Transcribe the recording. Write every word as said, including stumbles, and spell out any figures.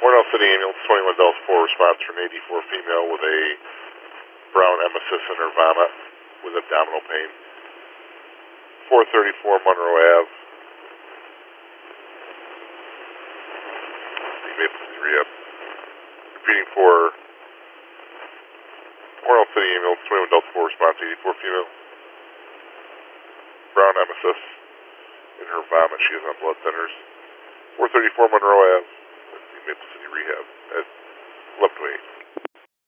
Cornell City Ambulance, twenty-one Delta four, response for an eighty-four female with a brown emesis in her vomit with abdominal pain. four thirty-four Monroe Ave. Maple City Rehab. Repeating for Cornell City Ambulance, twenty-one Delta four, response eighty-four female. Brown emesis in her vomit. She is on blood thinners. four thirty-four Monroe Ave. Maple City Rehab at eleven to eight.